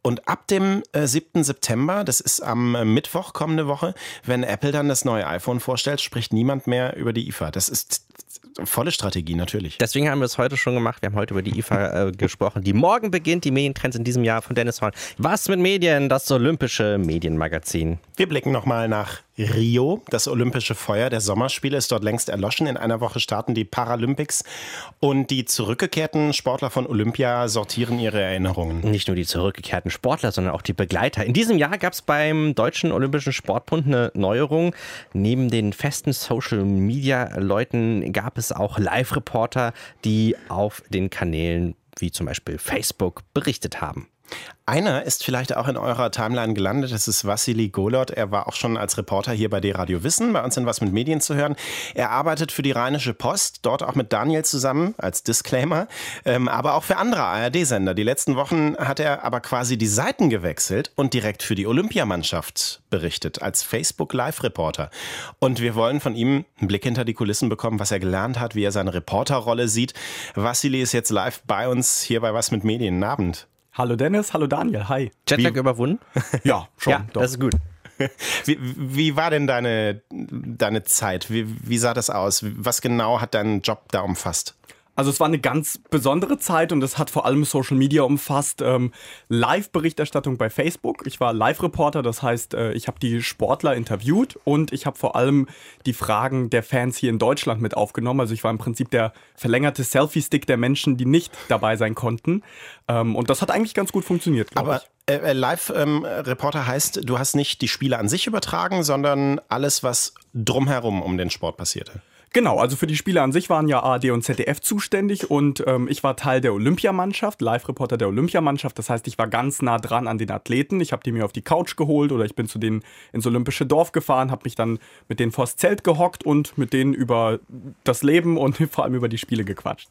Und ab dem äh, siebten September, das ist am äh, Mittwoch kommende Woche, wenn Apple dann das neue iPhone vorstellt, spricht niemand mehr über die I F A. Das ist volle Strategie, natürlich. Deswegen haben wir es heute schon gemacht. Wir haben heute über die I F A äh, gesprochen, die morgen beginnt. Die Medientrends in diesem Jahr von Dennis Horn. Was mit Medien? Das olympische Medienmagazin. Wir blicken nochmal nach Rio. Das olympische Feuer der Sommerspiele ist dort längst erloschen. In einer Woche starten die Paralympics. Und die zurückgekehrten Sportler von Olympia sortieren ihre Erinnerungen. Nicht nur die zurückgekehrten Sportler, sondern auch die Begleiter. In diesem Jahr gab es beim Deutschen Olympischen Sportbund eine Neuerung. Neben den festen Social-Media-Leuten gab es auch Live-Reporter, die auf den Kanälen wie zum Beispiel Facebook berichtet haben. Einer ist vielleicht auch in eurer Timeline gelandet, das ist Wassili Golod. Er war auch schon als Reporter hier bei D-Radio Wissen, bei uns in Was mit Medien zu hören. Er arbeitet für die Rheinische Post, dort auch mit Daniel zusammen, als Disclaimer, ähm, aber auch für andere A R D-Sender. Die letzten Wochen hat er aber quasi die Seiten gewechselt und direkt für die Olympiamannschaft berichtet, als Facebook-Live-Reporter. Und wir wollen von ihm einen Blick hinter die Kulissen bekommen, was er gelernt hat, wie er seine Reporterrolle sieht. Wassili ist jetzt live bei uns hier bei Was mit Medien. Guten Abend. Hallo Dennis, hallo Daniel, hi. Jetlag Wie? überwunden? Ja, schon. Ja, doch. Das ist gut. Wie, wie war denn deine, deine Zeit? Wie, wie sah das aus? Was genau hat dein Job da umfasst? Also es war eine ganz besondere Zeit und es hat vor allem Social Media umfasst. Ähm, Live-Berichterstattung bei Facebook. Ich war Live-Reporter, das heißt, äh, ich habe die Sportler interviewt und ich habe vor allem die Fragen der Fans hier in Deutschland mit aufgenommen. Also ich war im Prinzip der verlängerte Selfie-Stick der Menschen, die nicht dabei sein konnten. Ähm, und das hat eigentlich ganz gut funktioniert, glaube ich. Äh, Live-Reporter ähm, heißt, du hast nicht die Spiele an sich übertragen, sondern alles, was drumherum um den Sport passierte. Genau, also für die Spiele an sich waren ja A R D und Z D F zuständig und ähm, ich war Teil der Olympiamannschaft, Live-Reporter der Olympiamannschaft. Das heißt, ich war ganz nah dran an den Athleten. Ich habe die mir auf die Couch geholt oder ich bin zu denen ins Olympische Dorf gefahren, habe mich dann mit denen vors Zelt gehockt und mit denen über das Leben und vor allem über die Spiele gequatscht.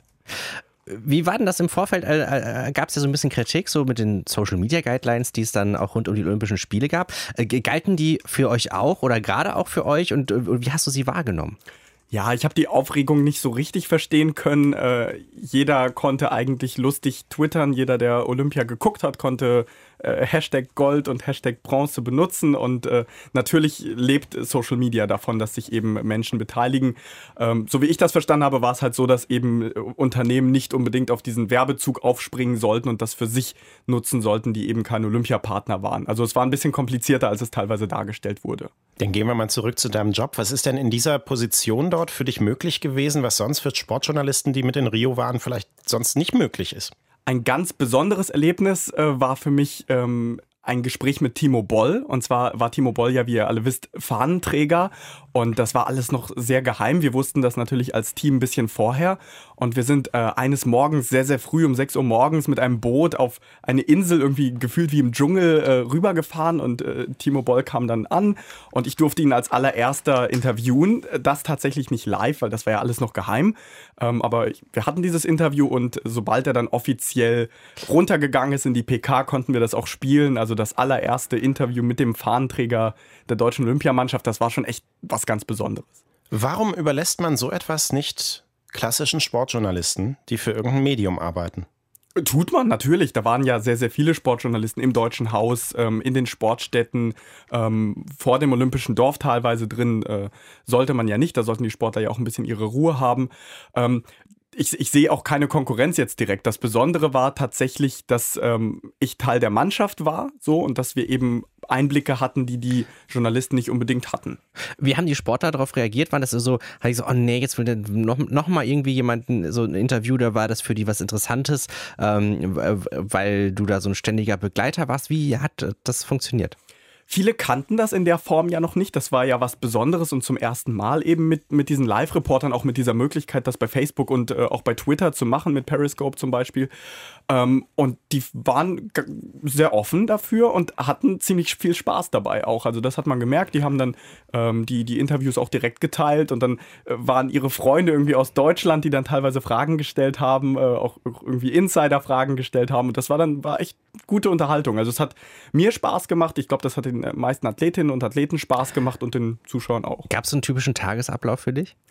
Wie war denn das im Vorfeld? Äh, äh, gab es ja so ein bisschen Kritik so mit den Social Media Guidelines, die es dann auch rund um die Olympischen Spiele gab. Äh, galten die für euch auch oder gerade auch für euch und äh, wie hast du sie wahrgenommen? Ja, ich habe die Aufregung nicht so richtig verstehen können. Äh, jeder konnte eigentlich lustig twittern. Jeder, der Olympia geguckt hat, konnte äh, Hashtag Gold und Hashtag Bronze benutzen. Und äh, natürlich lebt Social Media davon, dass sich eben Menschen beteiligen. Ähm, so wie ich das verstanden habe, war es halt so, dass eben Unternehmen nicht unbedingt auf diesen Werbezug aufspringen sollten und das für sich nutzen sollten, die eben keine Olympiapartner waren. Also es war ein bisschen komplizierter, als es teilweise dargestellt wurde. Dann gehen wir mal zurück zu deinem Job. Was ist denn in dieser Position dort für dich möglich gewesen, was sonst für Sportjournalisten, die mit in Rio waren, vielleicht sonst nicht möglich ist? Ein ganz besonderes Erlebnis äh, war für mich ähm, ein Gespräch mit Timo Boll. Und zwar war Timo Boll ja, wie ihr alle wisst, Fahnenträger. Und das war alles noch sehr geheim. Wir wussten das natürlich als Team ein bisschen vorher. Und wir sind äh, eines Morgens sehr, sehr früh um sechs Uhr morgens mit einem Boot auf eine Insel irgendwie gefühlt wie im Dschungel äh, rübergefahren. Und äh, Timo Boll kam dann an und ich durfte ihn als allererster interviewen. Das tatsächlich nicht live, weil das war ja alles noch geheim. Ähm, aber ich, wir hatten dieses Interview und sobald er dann offiziell runtergegangen ist in die P K, konnten wir das auch spielen. Also das allererste Interview mit dem Fahnenträger der deutschen Olympiamannschaft, das war schon echt was ganz Besonderes. Warum überlässt man so etwas nicht klassischen Sportjournalisten, die für irgendein Medium arbeiten? Tut man, natürlich. Da waren ja sehr, sehr viele Sportjournalisten im Deutschen Haus, ähm, in den Sportstätten, ähm, vor dem Olympischen Dorf teilweise drin. Äh, sollte man ja nicht, da sollten die Sportler ja auch ein bisschen ihre Ruhe haben. Ähm, Ich, ich sehe auch keine Konkurrenz jetzt direkt. Das Besondere war tatsächlich, dass ähm, ich Teil der Mannschaft war, so, und dass wir eben Einblicke hatten, die die Journalisten nicht unbedingt hatten. Wie haben die Sportler darauf reagiert? War das so, hat ich so, oh nee, jetzt will noch, noch mal irgendwie jemanden, so ein Interview, da war das für die was Interessantes, ähm, weil du da so ein ständiger Begleiter warst. Wie hat das funktioniert? Viele kannten das in der Form ja noch nicht. Das war ja was Besonderes und zum ersten Mal eben mit, mit diesen Live-Reportern, auch mit dieser Möglichkeit, das bei Facebook und äh, auch bei Twitter zu machen, mit Periscope zum Beispiel. Ähm, und die waren g- sehr offen dafür und hatten ziemlich viel Spaß dabei auch. Also das hat man gemerkt. Die haben dann ähm, die, die Interviews auch direkt geteilt und dann äh, waren ihre Freunde irgendwie aus Deutschland, die dann teilweise Fragen gestellt haben, äh, auch irgendwie Insider-Fragen gestellt haben. Und das war dann war echt gute Unterhaltung. Also es hat mir Spaß gemacht. Ich glaube, das hat den meisten Athletinnen und Athleten Spaß gemacht und den Zuschauern auch. Gab es einen typischen Tagesablauf für dich?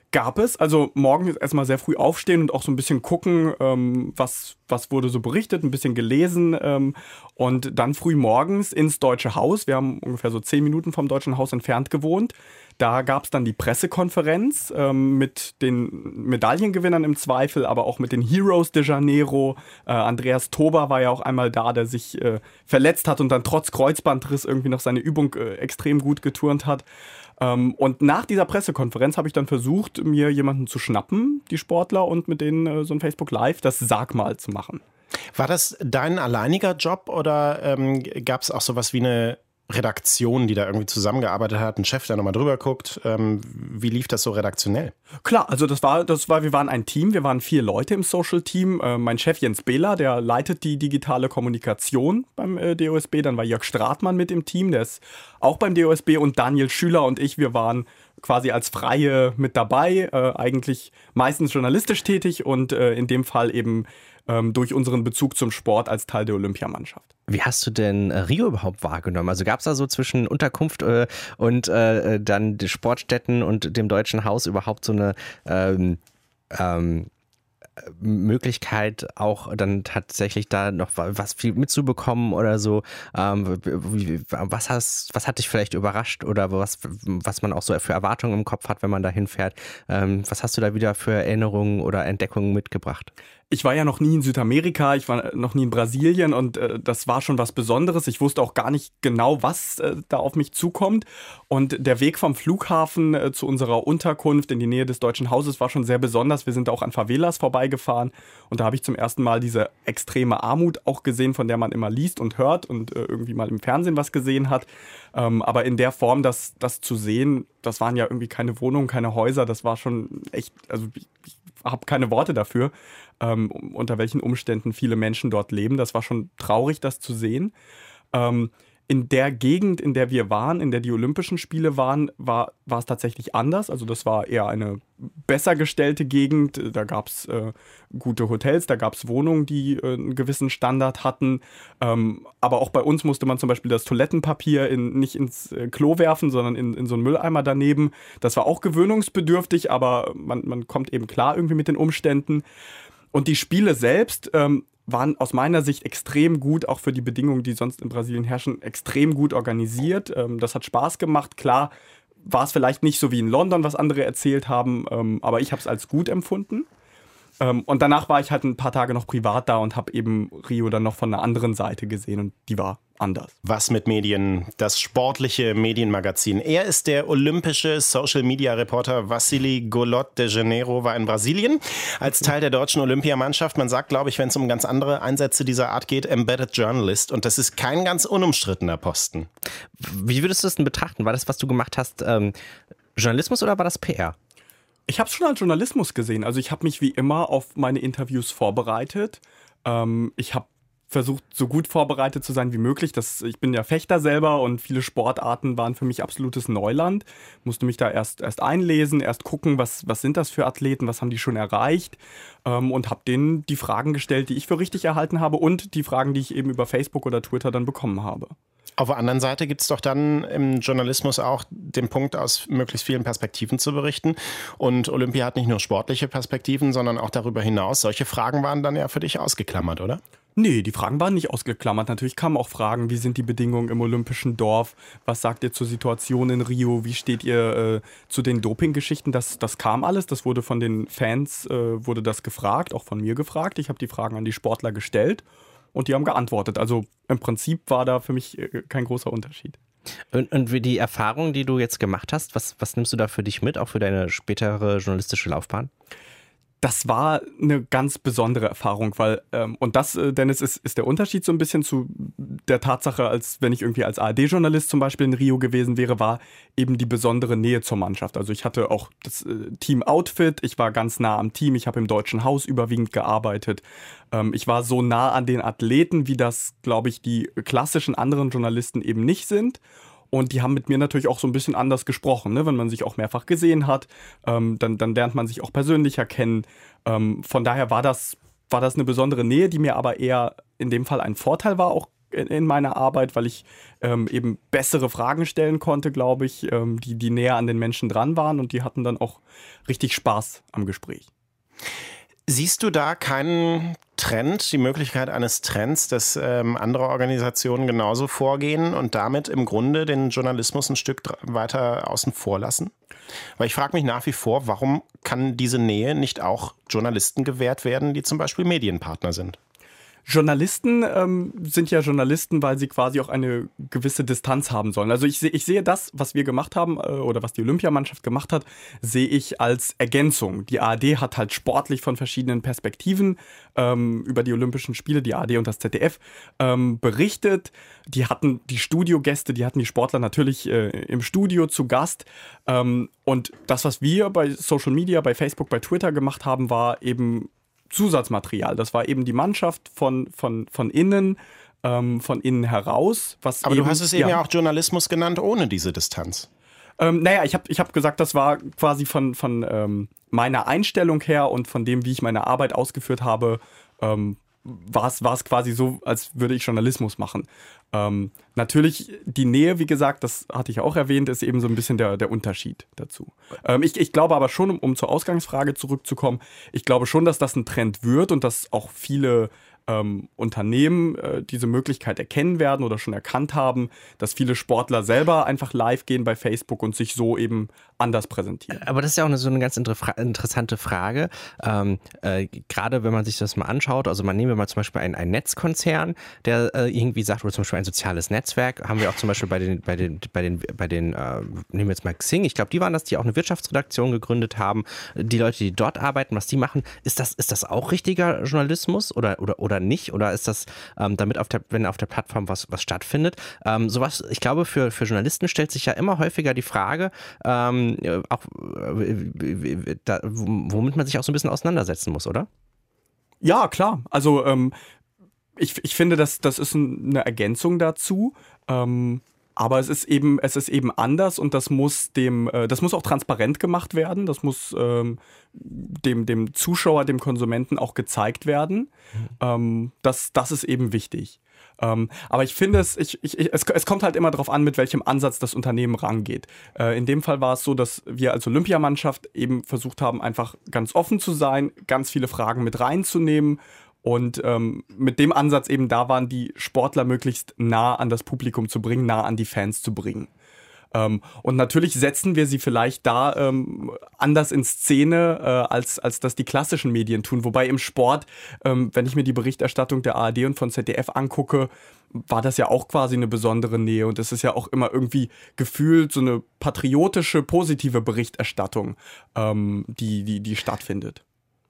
Gab es. Also morgens erstmal sehr früh aufstehen und auch so ein bisschen gucken, ähm, was, was wurde so berichtet, ein bisschen gelesen ähm, und dann früh morgens ins Deutsche Haus. Wir haben ungefähr so zehn Minuten vom Deutschen Haus entfernt gewohnt. Da gab es dann die Pressekonferenz ähm, mit den Medaillengewinnern im Zweifel, aber auch mit den Heroes de Janeiro. Äh, Andreas Tober war ja auch einmal da, der sich äh, verletzt hat und dann trotz Kreuzbandriss irgendwie noch seine Übung äh, extrem gut geturnt hat. Ähm, und nach dieser Pressekonferenz habe ich dann versucht, mir jemanden zu schnappen, die Sportler, und mit denen äh, so ein Facebook Live, das Sag mal zu machen. War das dein alleiniger Job oder ähm, gab es auch sowas wie eine Redaktion, die da irgendwie zusammengearbeitet hat, ein Chef, der nochmal drüber guckt? Ähm, wie lief das so redaktionell? Klar, also das war, das war, wir waren ein Team, wir waren vier Leute im Social-Team. Äh, mein Chef Jens Behler, der leitet die digitale Kommunikation beim äh, D O S B. Dann war Jörg Stratmann mit im Team, der ist auch beim D O S B. Und Daniel Schüler und ich, wir waren quasi als Freie mit dabei, äh, eigentlich meistens journalistisch tätig und äh, in dem Fall eben ähm, durch unseren Bezug zum Sport als Teil der Olympiamannschaft. Wie hast du denn Rio überhaupt wahrgenommen? Also gab es da so zwischen Unterkunft äh, und äh, dann die Sportstätten und dem Deutschen Haus überhaupt so eine ähm, ähm, Möglichkeit, auch dann tatsächlich da noch was viel mitzubekommen oder so? Ähm, was, hast, was hat dich vielleicht überrascht oder was, was man auch so für Erwartungen im Kopf hat, wenn man da hinfährt? Ähm, was hast du da wieder für Erinnerungen oder Entdeckungen mitgebracht? Ich war ja noch nie in Südamerika, ich war noch nie in Brasilien und äh, das war schon was Besonderes. Ich wusste auch gar nicht genau, was äh, da auf mich zukommt. Und der Weg vom Flughafen äh, zu unserer Unterkunft in die Nähe des Deutschen Hauses war schon sehr besonders. Wir sind auch an Favelas vorbeigefahren und da habe ich zum ersten Mal diese extreme Armut auch gesehen, von der man immer liest und hört und äh, irgendwie mal im Fernsehen was gesehen hat. Ähm, aber in der Form, das, das zu sehen, das waren ja irgendwie keine Wohnungen, keine Häuser, das war schon echt, also ich, ich habe keine Worte dafür, ähm, unter welchen Umständen viele Menschen dort leben. Das war schon traurig, das zu sehen. Ähm, in der Gegend, in der wir waren, in der die Olympischen Spiele waren, war, war es tatsächlich anders. Also das war eher eine besser gestellte Gegend. Da gab es äh, gute Hotels, da gab es Wohnungen, die äh, einen gewissen Standard hatten. Ähm, aber auch bei uns musste man zum Beispiel das Toilettenpapier in, nicht ins äh, Klo werfen, sondern in, in so einen Mülleimer daneben. Das war auch gewöhnungsbedürftig, aber man, man kommt eben klar irgendwie mit den Umständen. Und die Spiele selbst ähm, waren aus meiner Sicht extrem gut, auch für die Bedingungen, die sonst in Brasilien herrschen, extrem gut organisiert. Ähm, das hat Spaß gemacht. Klar war es vielleicht nicht so wie in London, was andere erzählt haben, ähm, aber ich habe es als gut empfunden. Ähm, und danach war ich halt ein paar Tage noch privat da und habe eben Rio dann noch von einer anderen Seite gesehen und die war anders. Was mit Medien? Das sportliche Medienmagazin. Er ist der olympische Social-Media-Reporter Vassili Golot de Janeiro, war in Brasilien als Teil der deutschen Olympiamannschaft. Man sagt, glaube ich, wenn es um ganz andere Einsätze dieser Art geht, Embedded Journalist. Und das ist kein ganz unumstrittener Posten. Wie würdest du das denn betrachten? War das, was du gemacht hast, ähm, Journalismus oder war das P R? Ich habe es schon als Journalismus gesehen. Also ich habe mich wie immer auf meine Interviews vorbereitet. Ähm, ich habe versucht, so gut vorbereitet zu sein wie möglich. Das, ich bin ja Fechter selber und viele Sportarten waren für mich absolutes Neuland. Musste mich da erst, erst einlesen, erst gucken, was, was sind das für Athleten, was haben die schon erreicht, ähm, und habe denen die Fragen gestellt, die ich für richtig erhalten habe und die Fragen, die ich eben über Facebook oder Twitter dann bekommen habe. Auf der anderen Seite gibt es doch dann im Journalismus auch den Punkt, aus möglichst vielen Perspektiven zu berichten. Und Olympia hat nicht nur sportliche Perspektiven, sondern auch darüber hinaus. Solche Fragen waren dann ja für dich ausgeklammert, oder? Nee, die Fragen waren nicht ausgeklammert. Natürlich kamen auch Fragen, wie sind die Bedingungen im Olympischen Dorf? Was sagt ihr zur Situation in Rio? Wie steht ihr äh, zu den Dopinggeschichten? Das, das kam alles, das wurde von den Fans, äh, wurde das gefragt, auch von mir gefragt. Ich habe die Fragen an die Sportler gestellt und die haben geantwortet. Also im Prinzip war da für mich äh, kein großer Unterschied. Und, und wie die Erfahrung, die du jetzt gemacht hast, was, was nimmst du da für dich mit, auch für deine spätere journalistische Laufbahn? Das war eine ganz besondere Erfahrung, weil, ähm, und das, äh, Dennis, ist, ist der Unterschied so ein bisschen zu der Tatsache, als wenn ich irgendwie als A R D-Journalist zum Beispiel in Rio gewesen wäre, war eben die besondere Nähe zur Mannschaft. Also ich hatte auch das äh, Team-Outfit, ich war ganz nah am Team, ich habe im Deutschen Haus überwiegend gearbeitet. Ähm, ich war so nah an den Athleten, wie das, glaube ich, die klassischen anderen Journalisten eben nicht sind. Und die haben mit mir natürlich auch so ein bisschen anders gesprochen, ne? Wenn man sich auch mehrfach gesehen hat, ähm, dann, dann lernt man sich auch persönlicher kennen. Ähm, von daher war das, war das eine besondere Nähe, die mir aber eher in dem Fall ein Vorteil war, auch in, in meiner Arbeit, weil ich ähm, eben bessere Fragen stellen konnte, glaube ich, ähm, die, die näher an den Menschen dran waren und die hatten dann auch richtig Spaß am Gespräch. Siehst du da keinen Trend, die Möglichkeit eines Trends, dass ähm, andere Organisationen genauso vorgehen und damit im Grunde den Journalismus ein Stück weiter außen vor lassen? Weil ich frage mich nach wie vor, warum kann diese Nähe nicht auch Journalisten gewährt werden, die zum Beispiel Medienpartner sind? Journalisten ähm, sind ja Journalisten, weil sie quasi auch eine gewisse Distanz haben sollen. Also ich, seh, ich sehe das, was wir gemacht haben äh, oder was die Olympiamannschaft gemacht hat, sehe ich als Ergänzung. Die A R D hat halt sportlich von verschiedenen Perspektiven ähm, über die Olympischen Spiele, die A R D und das Z D F, ähm, berichtet. Die hatten die Studiogäste, die hatten die Sportler natürlich äh, im Studio zu Gast. Ähm, und das, was wir bei Social Media, bei Facebook, bei Twitter gemacht haben, war eben Zusatzmaterial. Das war eben die Mannschaft von, von, von innen, ähm, von innen heraus. Was Aber eben, du hast es eben ja ja auch Journalismus genannt, ohne diese Distanz. Ähm, naja, ich habe ich hab gesagt, das war quasi von, von ähm, meiner Einstellung her und von dem, wie ich meine Arbeit ausgeführt habe, ähm, war es quasi so, als würde ich Journalismus machen. Ähm, natürlich die Nähe, wie gesagt, das hatte ich auch erwähnt, ist eben so ein bisschen der, der Unterschied dazu. Ähm, ich, ich glaube aber schon, um, um zur Ausgangsfrage zurückzukommen, ich glaube schon, dass das ein Trend wird und dass auch viele ähm, Unternehmen äh, diese Möglichkeit erkennen werden oder schon erkannt haben, dass viele Sportler selber einfach live gehen bei Facebook und sich so eben anders präsentieren. Aber das ist ja auch eine, so eine ganz inter- interessante Frage. Ähm, äh, gerade wenn man sich das mal anschaut, also man nehmen wir mal zum Beispiel einen, einen Netzkonzern, der äh, irgendwie sagt, oder zum Beispiel ein soziales Netzwerk, haben wir auch zum Beispiel bei den, bei den, bei den, bei den äh, nehmen wir jetzt mal Xing, ich glaube, die waren das, die auch eine Wirtschaftsredaktion gegründet haben, die Leute, die dort arbeiten, was die machen, ist das, ist das auch richtiger Journalismus oder, oder, oder nicht? Oder ist das, ähm, damit auf der, wenn auf der Plattform was, was stattfindet? Ähm, sowas, ich glaube, für, für Journalisten stellt sich ja immer häufiger die Frage, ähm, auch äh, da, womit man sich auch so ein bisschen auseinandersetzen muss, oder? Ja, klar. Also ähm, ich, ich finde, das, das ist eine Ergänzung dazu. Ähm, aber es ist eben, es ist eben anders und das muss dem, äh, das muss auch transparent gemacht werden. Das muss ähm, dem, dem Zuschauer, dem Konsumenten auch gezeigt werden. Mhm. Ähm, das, das ist eben wichtig. Ähm, aber ich finde es, ich, ich, es, es kommt halt immer darauf an, mit welchem Ansatz das Unternehmen rangeht. Äh, in dem Fall war es so, dass wir als Olympiamannschaft eben versucht haben, einfach ganz offen zu sein, ganz viele Fragen mit reinzunehmen. Und ähm, mit dem Ansatz eben da waren, die Sportler möglichst nah an das Publikum zu bringen, nah an die Fans zu bringen. Ähm, und natürlich setzen wir sie vielleicht da ähm, anders in Szene, äh, als, als das die klassischen Medien tun. Wobei im Sport, ähm, wenn ich mir die Berichterstattung der A R D und von Z D F angucke, war das ja auch quasi eine besondere Nähe. Und es ist ja auch immer irgendwie gefühlt so eine patriotische, positive Berichterstattung, ähm, die, die, die stattfindet.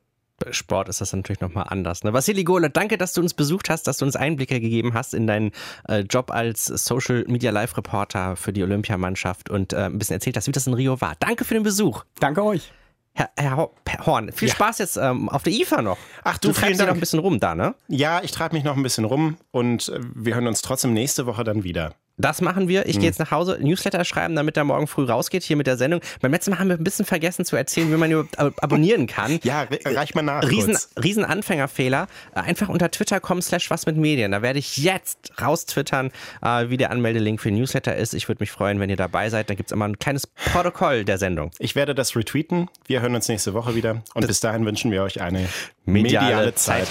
Sport ist das natürlich nochmal anders. Ne? Vassili Golod, danke, dass du uns besucht hast, dass du uns Einblicke gegeben hast in deinen äh, Job als Social Media Live Reporter für die Olympiamannschaft und äh, ein bisschen erzählt hast, wie das in Rio war. Danke für den Besuch. Danke euch. Herr, Herr Horn, viel ja. Spaß jetzt ähm, auf der I F A noch. Ach, du, du treibst dich noch ein bisschen rum da, ne? Ja, ich treibe mich noch ein bisschen rum und äh, wir hören uns trotzdem nächste Woche dann wieder. Das machen wir. Ich hm. gehe jetzt nach Hause, Newsletter schreiben, damit er morgen früh rausgeht, hier mit der Sendung. Beim letzten Mal haben wir ein bisschen vergessen zu erzählen, wie man überhaupt abonnieren kann. Ja, reich mal nach. Riesen, riesen Anfängerfehler. Einfach unter twitter punkt com slash was mit Medien. Da werde ich jetzt raustwittern, wie der Anmeldelink für Newsletter ist. Ich würde mich freuen, wenn ihr dabei seid. Da gibt es immer ein kleines Protokoll der Sendung. Ich werde das retweeten. Wir hören uns nächste Woche wieder. Und das bis dahin wünschen wir euch eine mediale, mediale Zeit.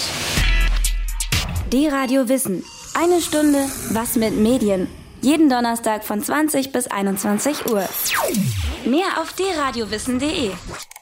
D-Radio Wissen. Eine Stunde Was mit Medien. Jeden Donnerstag von zwanzig bis einundzwanzig Uhr. Mehr auf d radio wissen punkt de.